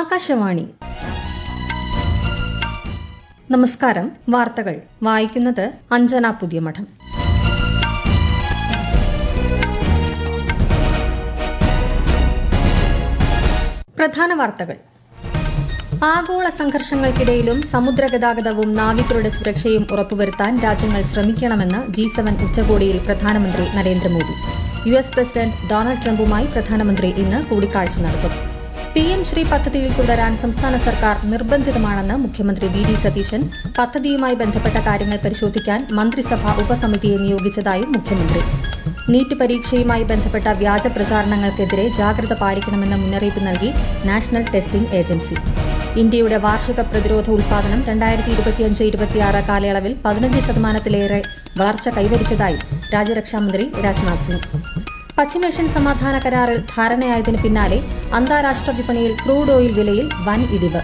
ആകാശവാണി. നമസ്കാരം. വാർത്തകൾ വായിക്കുന്നത് അഞ്ജന പുതിയമഠം. പ്രധാന വാർത്തകൾ. ആഗോള സംഘർഷങ്ങൾക്കിടയിലും സമുദ്രഗതാഗതവും നാവികരുടെ സുരക്ഷയും ഉറപ്പുവരുത്താൻ രാജ്യങ്ങൾ ശ്രമിക്കണമെന്ന് G7 ഉച്ചകോടിയിൽ പ്രധാനമന്ത്രി നരേന്ദ്രമോദി. US പ്രസിഡന്റ് ഡൊണാൾഡ് ട്രംപുമായി പ്രധാനമന്ത്രി ഇന്ന് കൂടിക്കാഴ്ച നടത്തും. PM ശ്രീ പദ്ധതിയിൽ തുടരാൻ സംസ്ഥാന സർക്കാർ നിർബന്ധിതമാണെന്ന് മുഖ്യമന്ത്രി VD സതീശൻ. പദ്ധതിയുമായി ബന്ധപ്പെട്ട കാര്യങ്ങൾ പരിശോധിക്കാൻ മന്ത്രിസഭാ ഉപസമിതിയെ നിയോഗിച്ചതായും മുഖ്യമന്ത്രി. നീറ്റ് പരീക്ഷയുമായി ബന്ധപ്പെട്ട വ്യാജ പ്രചാരണങ്ങൾക്കെതിരെ ജാഗ്രത പാലിക്കണമെന്ന മുന്നറിയിപ്പ് നൽകി നാഷണൽ ടെസ്റ്റിംഗ് ഏജൻസി. ഇന്ത്യയുടെ വാർഷിക പ്രതിരോധ ഉൽപാദനം 2025-26 കാലയളവിൽ 15% വളർച്ച കൈവരിച്ചതായി രാജ്യരക്ഷാമന്ത്രി രാജ്നാഥ് സിംഗ്. പശ്ചിമേഷ്യൻ സമാധാന കരാറിൽ ധാരണയായതിനു പിന്നാലെ അന്താരാഷ്ട്ര വിപണിയിൽ ക്രൂഡ് ഓയിൽ വിലയിൽ വൻ ഇടിവ്.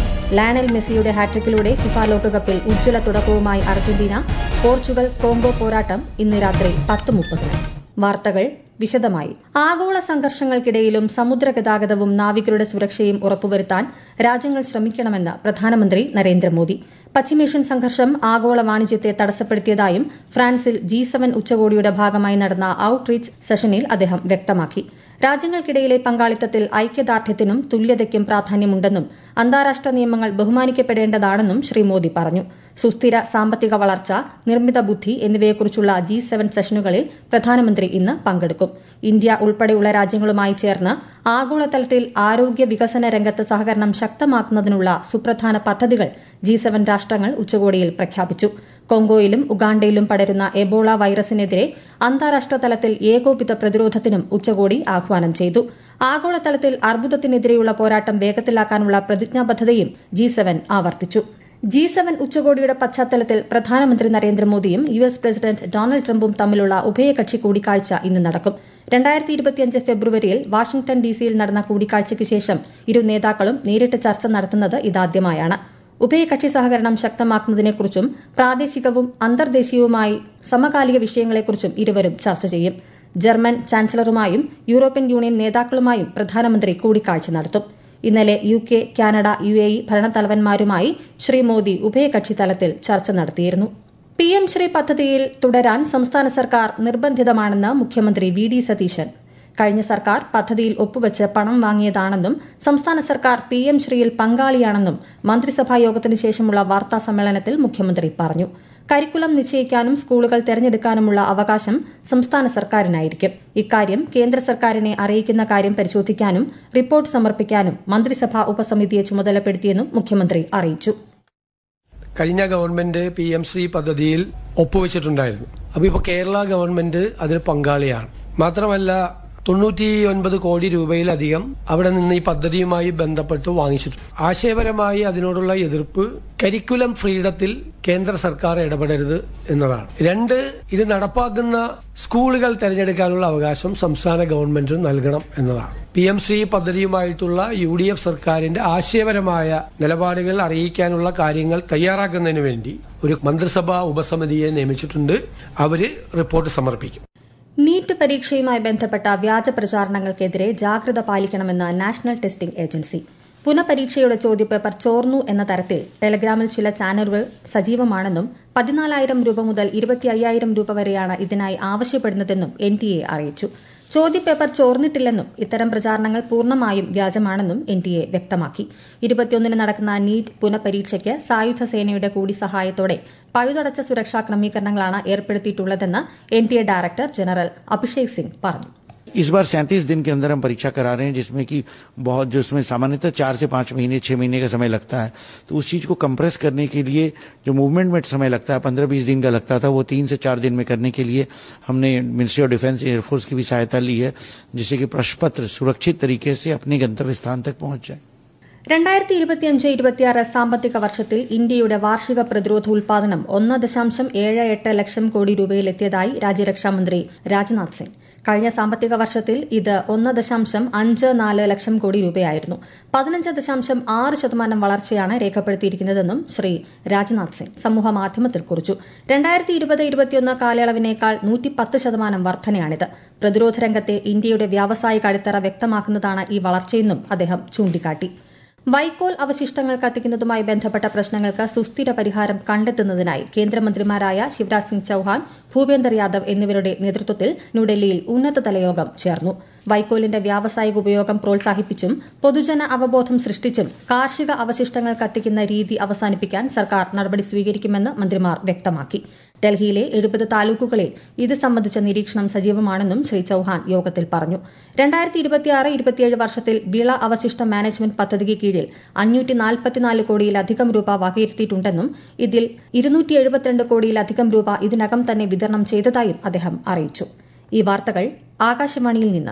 ലയണൽ മെസ്സിയുടെ ഹാട്രിക്കിലൂടെ ഫിഫ ലോകകപ്പിൽ ഉജ്ജ്വല തുടക്കവുമായി അർജന്റീന. പോർച്ചുഗൽ കോങ്കോ പോരാട്ടം ഇന്ന് രാത്രി 10:30. വാർത്തകൾ വിശദമായി. ആഗോള സംഘർഷങ്ങൾക്കിടയിലും സമുദ്രഗതാഗതവും നാവികരുടെ സുരക്ഷയും ഉറപ്പുവരുത്താൻ രാജ്യങ്ങൾ ശ്രമിക്കണമെന്ന് പ്രധാനമന്ത്രി നരേന്ദ്രമോദി. പശ്ചിമേഷ്യൻ സംഘർഷം ആഗോള വാണിജ്യത്തെ തടസ്സപ്പെടുത്തിയതായും ഫ്രാൻസിൽ G7 ഉച്ചകോടിയുടെ ഭാഗമായി നടന്ന ഔട്ട്റീച്ച് സെഷനിൽ അദ്ദേഹം വ്യക്തമാക്കി. രാജ്യങ്ങൾക്കിടയിലെ പങ്കാളിത്തത്തിൽ ഐക്യദാർഢ്യത്തിനും തുല്യതയ്ക്കും പ്രാധാന്യമുണ്ടെന്നും അന്താരാഷ്ട്ര നിയമങ്ങൾ ബഹുമാനിക്കപ്പെടേണ്ടതാണെന്നും ശ്രീ മോദി പറഞ്ഞു. സുസ്ഥിര സാമ്പത്തിക വളർച്ച, നിർമ്മിത ബുദ്ധി എന്നിവയെക്കുറിച്ചുള്ള G7 സെഷനുകളിൽ പ്രധാനമന്ത്രി ഇന്ന് പങ്കെടുക്കും. ഇന്ത്യ ഉൾപ്പെടെയുള്ള രാജ്യങ്ങളുമായി ചേർന്ന് ആഗോളതലത്തിൽ ആരോഗ്യ വികസന രംഗത്ത് സഹകരണം ശക്തമാക്കുന്നതിനുള്ള സുപ്രധാന പദ്ധതികൾ G7 രാഷ്ട്രങ്ങൾ ഉച്ചകോടിയിൽ പ്രഖ്യാപിച്ചു. കോങ്കോയിലും ഉഗാണ്ടയിലും പടരുന്ന എബോള വൈറസിനെതിരെ അന്താരാഷ്ട്ര തലത്തിൽ ഏകോപിത പ്രതിരോധത്തിനും ഉച്ചകോടി ആഹ്വാനം ചെയ്തു. ആഗോളതലത്തിൽ അർബുദത്തിനെതിരെയുള്ള പോരാട്ടം വേഗത്തിലാക്കാനുള്ള പ്രതിജ്ഞാബദ്ധതയും G7 ആവർത്തിച്ചു. G7 ഉച്ചകോടിയുടെ പശ്ചാത്തലത്തിൽ പ്രധാനമന്ത്രി നരേന്ദ്രമോദിയും US പ്രസിഡന്റ് ഡൊണാൾഡ് ട്രംപും തമ്മിലുള്ള ഉഭയകക്ഷി കൂടിക്കാഴ്ച ഇന്ന് നടക്കും. 2025 ഫെബ്രുവരിയിൽ വാഷിംഗ്ടൺ DC-യിൽ നടന്ന കൂടിക്കാഴ്ചയ്ക്ക് ശേഷം ഇരു നേതാക്കളും നേരിട്ട് ചർച്ച നടത്തുന്നത് ഇതാദ്യമായാണ്. ഉഭയകക്ഷി സഹകരണം ശക്തമാക്കുന്നതിനെക്കുറിച്ചും പ്രാദേശികവും അന്തർദേശീയവുമായി സമകാലിക വിഷയങ്ങളെക്കുറിച്ചും ഇരുവരും ചർച്ച ചെയ്യും. ജർമ്മൻ ചാൻസലറുമായും യൂറോപ്യൻ യൂണിയൻ നേതാക്കളുമായും പ്രധാനമന്ത്രി കൂടിക്കാഴ്ച നടത്തും. ഇന്നലെ UK, കാനഡ, UAE ഭരണത്തലവന്മാരുമായി ശ്രീ മോദി ഉഭയകക്ഷി തലത്തിൽ ചർച്ച നടത്തിയിരുന്നു. PM ശ്രീ പദ്ധതിയിൽ തുടരാൻ സംസ്ഥാന സർക്കാർ നിർബന്ധിതമാണെന്ന് മുഖ്യമന്ത്രി VD സതീശൻ. കഴിഞ്ഞ സർക്കാർ പദ്ധതിയിൽ ഒപ്പുവച്ച് പണം വാങ്ങിയതാണെന്നും സംസ്ഥാന സർക്കാർ PM ശ്രീയിൽ പങ്കാളിയാണെന്നും മന്ത്രിസഭാ യോഗത്തിന് ശേഷമുള്ള വാർത്താ സമ്മേളനത്തിൽ മുഖ്യമന്ത്രി പറഞ്ഞു. കരിക്കുലം നിശ്ചയിക്കാനും സ്കൂളുകൾ തെരഞ്ഞെടുക്കാനുമുള്ള അവകാശം സംസ്ഥാന സർക്കാരിനായിരിക്കും. ഇക്കാര്യം കേന്ദ്ര സർക്കാരിനെ അറിയിക്കുന്ന കാര്യം പരിശോധിക്കാനും റിപ്പോർട്ട് സമർപ്പിക്കാനും മന്ത്രിസഭാ ഉപസമിതിയെ ചുമതലപ്പെടുത്തിയെന്നും മുഖ്യമന്ത്രി അറിയിച്ചു. കഴിഞ്ഞ ഗവൺമെന്റ് PM ശ്രീ പദ്ധതിയിൽ ഒപ്പുവെച്ചിട്ടുണ്ടായിരുന്നു. അപ്പോൾ ഇപ്പോൾ കേരള ഗവൺമെന്റ് അതിൽ പങ്കാളിയാണ്. മാത്രമല്ല 99 കോടി രൂപയിലധികം അവിടെ നിന്ന് ഈ പദ്ധതിയുമായി ബന്ധപ്പെട്ട് വാങ്ങിച്ചിട്ടുണ്ട്. ആശയപരമായി അതിനോടുള്ള എതിർപ്പ് കരിക്കുലം ഫ്രീഡത്തിൽ കേന്ദ്ര സർക്കാർ ഇടപെടരുത് എന്നതാണ്. 2, ഇത് നടപ്പാക്കുന്ന സ്കൂളുകൾ തെരഞ്ഞെടുക്കാനുള്ള അവകാശം സംസ്ഥാന ഗവൺമെന്റിന് നൽകണം എന്നതാണ്. PM ശ്രീ പദ്ധതിയുമായിട്ടുള്ള UDF സർക്കാരിന്റെ ആശയപരമായ നിലപാടുകൾ അറിയിക്കാനുള്ള കാര്യങ്ങൾ തയ്യാറാക്കുന്നതിന് വേണ്ടി ഒരു മന്ത്രിസഭാ ഉപസമിതിയെ നിയമിച്ചിട്ടുണ്ട്. അവര് റിപ്പോർട്ട് സമർപ്പിക്കും. നീറ്റ് പരീക്ഷയുമായി ബന്ധപ്പെട്ട വ്യാജ പ്രചാരണങ്ങൾക്കെതിരെ ജാഗ്രത പാലിക്കണമെന്ന് നാഷണൽ ടെസ്റ്റിംഗ് ഏജൻസി. പുനഃപരീക്ഷയുടെ ചോദ്യപേപ്പർ ചോർന്നു എന്ന തരത്തിൽ ടെലഗ്രാമിൽ ചില ചാനലുകൾ സജീവമാണെന്നും 14,000 രൂപ മുതൽ 25,000 രൂപ വരെയാണ് ഇതിനായി ആവശ്യപ്പെടുന്നതെന്നും NTA അറിയിച്ചു. ചോദ്യപേപ്പർ ചോർന്നിട്ടില്ലെന്നും ഇത്തരം പ്രചാരണങ്ങൾ പൂർണ്ണമായും വ്യാജമാണെന്നും NTA വ്യക്തമാക്കി. 21 നടക്കുന്ന നീറ്റ് പുനഃപരീക്ഷയ്ക്ക് സായുധ സേനയുടെ കൂടി സഹായത്തോടെ പഴുതടച്ച സുരക്ഷാ ക്രമീകരണങ്ങളാണ് ഏർപ്പെടുത്തിയിട്ടുള്ളതെന്ന് NTA director general Abhishek Singh പറഞ്ഞു. इस बार 37 दिन के अंदर हम परीक्षा करा रहे हैं, जिसमें कि जो उसमें सामान्यतः 4 से 5 महीने 6 महीने का समय लगता है. तो उस चीज को कंप्रेस करने के लिए जो मूवमेंट में समय लगता है 15-20 दिन का लगता था, वो 3 से 4 दिन में करने के लिए हमने मिनिस्ट्री ऑफ डिफेंस, एयरफोर्स की भी सहायता ली है, जिससे कि प्रश्न पत्र सुरक्षित तरीके से अपने गंतव्य स्थान तक पहुंच जाए. 2025-26 സാമ്പത്തിക വർഷത്തിൽ ഇന്ത്യയുടെ വാർഷിക പ്രതിരോധ ഉൽപാദനം 1.78 ലക്ഷം കോടി രൂപയിലെത്തിയതായി രാജ്യരക്ഷാമന്ത്രി രാജ്നാഥ് സിംഗ്. കഴിഞ്ഞ സാമ്പത്തിക വർഷത്തിൽ ഇത് 1.54 ലക്ഷം കോടി രൂപയായിരുന്നു. 15.6% വളർച്ചയാണ് രേഖപ്പെടുത്തിയിരിക്കുന്നതെന്നും ശ്രീ രാജ്നാഥ് സിംഗ് സമൂഹമാധ്യമത്തിൽ കുറിച്ചു. 2020-21 കാലയളവിനേക്കാൾ 110% വർധനയാണിത്. പ്രതിരോധ രംഗത്തെ ഇന്ത്യയുടെ വ്യാവസായിക അടിത്തറ വ്യക്തമാക്കുന്നതാണ് ഈ വളർച്ചയെന്നും അദ്ദേഹം ചൂണ്ടിക്കാട്ടി. വൈക്കോൽ അവശിഷ്ടങ്ങൾ കത്തിക്കുന്നതുമായി ബന്ധപ്പെട്ട പ്രശ്നങ്ങൾക്ക് സുസ്ഥിര പരിഹാരം കണ്ടെത്തുന്നതിനായി കേന്ദ്രമന്ത്രിമാരായ ശിവരാജ് സിംഗ് ചൌഹാൻ, ഭൂപേന്ദർ യാദവ് എന്നിവരുടെ നേതൃത്വത്തിൽ ന്യൂഡൽഹിയിൽ ഉന്നതതല യോഗം ചേർന്നു. വൈക്കോലിന്റെ വ്യാവസായിക ഉപയോഗം പ്രോത്സാഹിപ്പിച്ചും പൊതുജന അവബോധം സൃഷ്ടിച്ചും കാർഷിക അവശിഷ്ടങ്ങൾ കത്തിക്കുന്ന രീതി അവസാനിപ്പിക്കാൻ സർക്കാർ നടപടി സ്വീകരിക്കുമെന്ന് മന്ത്രിമാർ വ്യക്തമാക്കി. ഡൽഹിയിലെ 70 താലൂക്കുകളിൽ ഇത് സംബന്ധിച്ച നിരീക്ഷണം സജീവമാണെന്നും ശ്രീ ചൌഹാൻ യോഗത്തിൽ പറഞ്ഞു. 2026-27 വർഷത്തിൽ വിള അവശിഷ്ട മാനേജ്മെന്റ് പദ്ധതിക്ക് കീഴിൽ 544 കോടിയിലധികം രൂപ വകയിരുത്തിയിട്ടുണ്ടെന്നും ഇതിൽ 272 കോടിയിലധികം രൂപ ഇതിനകം തന്നെ വിതരണം ചെയ്തതായും അദ്ദേഹം അറിയിച്ചു. ഈ വാർത്തകൾ ആകാശവാണിയിൽ നിന്ന്.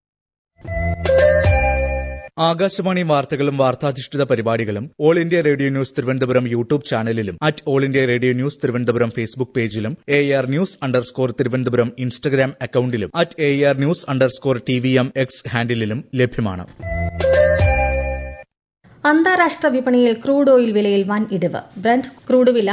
ആകാശവാണി വാർത്തകളും വാർത്താധിഷ്ഠിത പരിപാടികളും all India radio news Thiruvananthapuram YouTube ചാനലിലും all India radio news Thiruvananthapuram Facebook പേജിലും AR News_ തിരുവനന്തപുരം ഇൻസ്റ്റഗ്രാം അക്കൌണ്ടിലും AR News_TVM X ഹാൻഡിലും ലഭ്യമാണ്. അന്താരാഷ്ട്ര വിപണിയിൽ ക്രൂഡ് ഓയിൽ വിലയിൽ വൻ ഇടിവ്. ബ്രന്റ് ക്രൂഡ് വില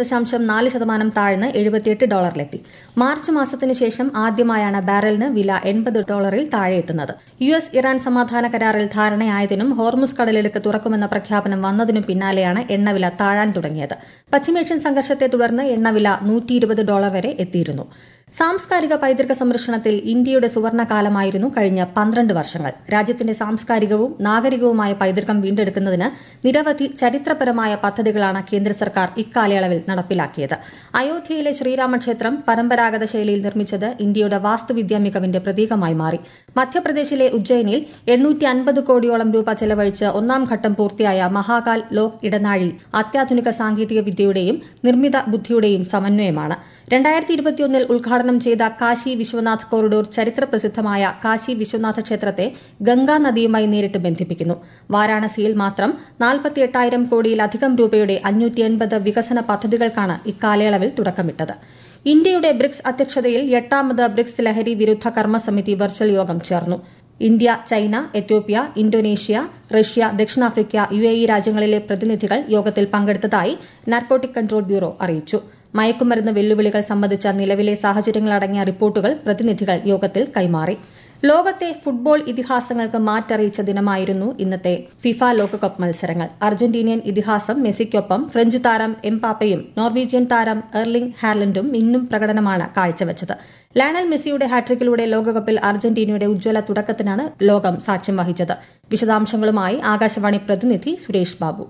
5.4% താഴ്ന്ന് $78 മാർച്ച് മാസത്തിന് ശേഷം ആദ്യമായാണ് ബാരലിന് വില $80 താഴെയെത്തുന്നത്. US ഇറാൻ സമാധാന കരാറിൽ ധാരണയായതിനും ഹോർമുസ് കടലിടുക്ക് തുറക്കുമെന്ന പ്രഖ്യാപനം വന്നതിനും പിന്നാലെയാണ് എണ്ണവില താഴാൻ തുടങ്ങിയത്. പശ്ചിമേഷ്യൻ സംഘർഷത്തെ തുടർന്ന് എണ്ണവില $120 വരെ എത്തിയിരുന്നു. സാംസ്കാരിക പൈതൃക സംരക്ഷണത്തിൽ ഇന്ത്യയുടെ സുവർണകാലമായിരുന്നു കഴിഞ്ഞ 12 വർഷങ്ങൾ. രാജ്യത്തിന്റെ സാംസ്കാരികവും നാഗരികവുമായ പൈതൃകം വീണ്ടെടുക്കുന്നതിന് നിരവധി ചരിത്രപരമായ പദ്ധതികളാണ് കേന്ദ്ര സർക്കാർ ഇക്കാലയളവിൽ നടപ്പിലാക്കിയത്. അയോധ്യയിലെ ശ്രീരാമക്ഷേത്രം പരമ്പരാഗത ശൈലിയിൽ നിർമ്മിച്ചത് ഇന്ത്യയുടെ വാസ്തുവിദ്യാ മികവിന്റെ പ്രതീകമായി മാറി. മധ്യപ്രദേശിലെ ഉജ്ജയിനിൽ 850 കോടിയോളം രൂപ ചെലവഴിച്ച് ഒന്നാം ഘട്ടം പൂർത്തിയായ മഹാകാൽ ലോക് ഇടനാഴി അത്യാധുനിക സാങ്കേതിക വിദ്യയുടെയും നിർമ്മിത ബുദ്ധിയുടെയും സമന്വയമാണ്. 2021 ഉദ്ഘാടനം ചെയ്ത കാശി വിശ്വനാഥ് കോറിഡോർ ചരിത്രപ്രസിദ്ധമായ കാശി വിശ്വനാഥ ക്ഷേത്രത്തെ ഗംഗാ നദിയുമായി നേരിട്ട് ബന്ധിപ്പിക്കുന്നു. വാരാണസിയിൽ മാത്രം 48,000 കോടിയിലധികം രൂപയുടെ 580 വികസന പദ്ധതികൾക്കാണ് ഇക്കാലയളവിൽ തുടക്കമിട്ടത്. ഇന്ത്യയുടെ ബ്രിക്സ് അധ്യക്ഷതയിൽ 8ാമത് ബ്രിക്സ് ലഹരി വിരുദ്ധ കർമ്മസമിതി വെർച്വൽ യോഗം ചേർന്നു. India, China, Ethiopia, Indonesia, Russia, ദക്ഷിണാഫ്രിക്ക, UAE രാജ്യങ്ങളിലെ പ്രതിനിധികൾ യോഗത്തിൽ പങ്കെടുത്തതായി നാർക്കോട്ടിക് കൺട്രോൾ ബ്യൂറോ അറിയിച്ചു. മയക്കുമരുന്ന് വെല്ലുവിളികൾ സംബന്ധിച്ച നിലവിലെ സാഹചര്യങ്ങളടങ്ങിയ റിപ്പോർട്ടുകൾ പ്രതിനിധികൾ യോഗത്തിൽ കൈമാറി. ലോകത്തെ ഫുട്ബോൾ ഇതിഹാസങ്ങൾക്ക് മാറ്ററിയിച്ച ദിനമായിരുന്നു ഇന്നത്തെ ഫിഫ ലോകകപ്പ് മത്സരങ്ങൾ. അർജന്റീനിയൻ ഇതിഹാസം മെസ്സിക്കൊപ്പം ഫ്രഞ്ച് താരം എംപാപ്പയും നോർവീജിയൻ താരം എർലിംഗ് ഹാലൻഡും ഇന്നും പ്രകടനമാണ് കാഴ്ചവച്ചത്. ലയണൽ മെസ്സിയുടെ ഹാട്രിക്കിലൂടെ ലോകകപ്പിൽ അർജന്റീനയുടെ ഉജ്ജ്വല തുടക്കത്തിനാണ് ലോകം സാക്ഷ്യം വഹിച്ചത്. വിശദാംശങ്ങളുമായി ആകാശവാണി പ്രതിനിധി സുരേഷ് ബാബു.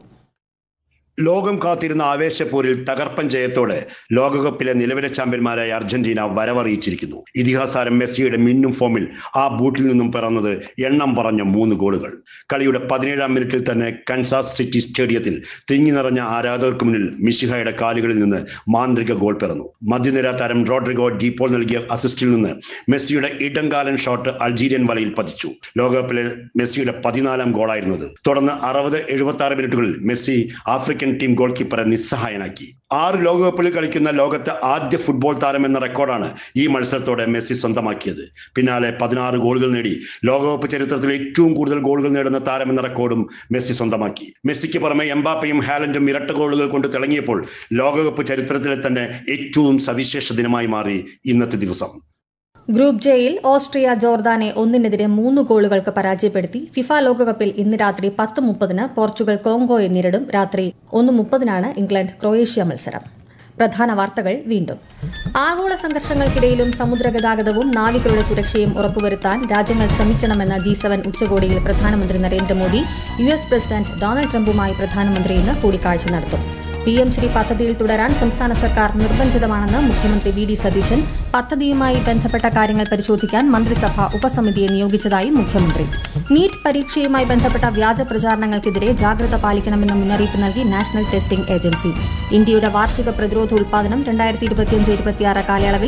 ലോകം കാത്തിരുന്ന ആവേശപ്പോരിൽ തകർപ്പൻ ജയത്തോടെ ലോകകപ്പിലെ നിലവിലെ ചാമ്പ്യന്മാരായ അർജന്റീന വരവറിയിച്ചിരിക്കുന്നു. ഇതിഹാസാരം മെസ്സിയുടെ മിന്നും ഫോമിൽ ആ ബൂട്ടിൽ നിന്നും പിറന്നത് എണ്ണം പറഞ്ഞ 3 ഗോളുകൾ. കളിയുടെ 17ാം മിനിറ്റിൽ തന്നെ കൻസാസ് സിറ്റി സ്റ്റേഡിയത്തിൽ തിങ്ങി നിറഞ്ഞ ആരാധകർക്ക് മുന്നിൽ മിശിഹയുടെ കാലുകളിൽ നിന്ന് മാന്ത്രിക ഗോൾ പിറന്നു. മധ്യനിര താരം റോഡ്രിഗോ ഡീപോൾ നൽകിയ അസിസ്റ്റിൽ നിന്ന് മെസ്സിയുടെ ഇടംകാലൻ ഷോട്ട് അൾജീരിയൻ വലയിൽ പതിച്ചു. ലോകകപ്പിലെ മെസ്സിയുടെ 14ാം ഗോളായിരുന്നത്. തുടർന്ന് 60-76 മിനിറ്റുകളിൽ മെസ്സി ആഫ്രിക്കൻ ടീം ഗോൾ കീപ്പറെ നിസ്സഹായനാക്കി. 6 ലോകകപ്പിൽ കളിക്കുന്ന ലോകത്തെ ആദ്യ ഫുട്ബോൾ താരം എന്ന റെക്കോർഡാണ് ഈ മത്സരത്തോടെ മെസ്സി സ്വന്തമാക്കിയത്. പിന്നാലെ 16 ഗോളുകൾ നേടി ലോകകപ്പ് ചരിത്രത്തിൽ ഏറ്റവും കൂടുതൽ ഗോളുകൾ നേടുന്ന താരം എന്ന റെക്കോർഡും മെസ്സി സ്വന്തമാക്കി. മെസ്സിക്ക് പുറമെ എംബാപ്പയും ഹാലൻഡും ഇരട്ട ഗോളുകൾ കൊണ്ട് തിളങ്ങിയപ്പോൾ ലോകകപ്പ് ചരിത്രത്തിലെ തന്നെ ഏറ്റവും സവിശേഷ ദിനമായി മാറി ഇന്നത്തെ ദിവസം. ഗ്രൂപ്പ് ജെയിൽ ഓസ്ട്രിയ ജോർദാനെ 1-3 ഗോളുകൾക്ക് പരാജയപ്പെടുത്തി. ഫിഫ ലോകകപ്പിൽ ഇന്ന് രാത്രി 10:30 പോർച്ചുഗൽ കോങ്കോയെ നേരിടും. രാത്രി 1:30 ഇംഗ്ലണ്ട് ക്രൊയേഷ്യ മത്സരം. പ്രധാന വാർത്തകൾ വീണ്ടും. ആഗോള സംഘർഷങ്ങൾക്കിടയിലും സമുദ്രഗതാഗതവും നാവികരുടെ സുരക്ഷയും ഉറപ്പുവരുത്താൻ രാജ്യങ്ങൾ ശ്രമിക്കണമെന്ന് G7 ഉച്ചകോടിയിൽ പ്രധാനമന്ത്രി നരേന്ദ്രമോദി. US പ്രസിഡന്റ് ഡൊണാൾഡ് ട്രംപുമായി പ്രധാനമന്ത്രി ഇന്ന് കൂടിക്കാഴ്ച നടത്തും. PM ശ്രീ പദ്ധതിയിൽ തുടരാൻ സംസ്ഥാന സർക്കാർ നിർബന്ധിതമാണെന്ന് മുഖ്യമന്ത്രി VD സതീശൻ. പദ്ധതിയുമായി ബന്ധപ്പെട്ട കാര്യങ്ങൾ പരിശോധിക്കാൻ മന്ത്രിസഭ ഉപസമിതിയെ നിയോഗിച്ചതായി മുഖ്യമന്ത്രി. നീറ്റ് പരീക്ഷയുമായി ബന്ധപ്പെട്ട വ്യാജ പ്രചാരണങ്ങൾക്കെതിരെ ജാഗ്രത പാലിക്കണമെന്ന് മുന്നറിയിപ്പ് നൽകി നാഷണൽ ടെസ്റ്റിംഗ് ഏജൻസി. ഇന്ത്യയുടെ വാർഷിക പ്രതിരോധ ഉൽപാദനം 2025-26 കാലയളവിൽ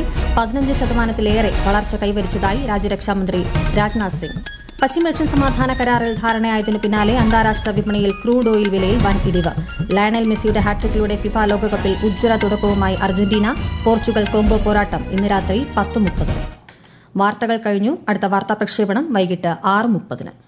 15% വളർച്ച കൈവരിച്ചതായി രാജ്യരക്ഷാമന്ത്രി രാജ്നാഥ് സിംഗ്. പശ്ചിമേഷ്യൻ സമാധാന കരാറിൽ ധാരണയായതിനു പിന്നാലെ അന്താരാഷ്ട്ര വിപണിയിൽ ക്രൂഡ് ഓയിൽ വിലയിൽ വൻ ഇടിവ്. ലയണൽ മെസ്സിയുടെ ഹാട്രിക്കിലൂടെ ഫിഫ ലോകകപ്പിൽ ഉജ്ജ്വല തുടക്കവുമായി അർജന്റീന. പോർച്ചുഗൽ കോങ്കോ പോരാട്ടം ഇന്ന് രാത്രി 10:30. വാർത്തകൾ കഴിഞ്ഞു. അടുത്ത വാർത്താ പ്രക്ഷേപണം വൈകിട്ട് 6:30.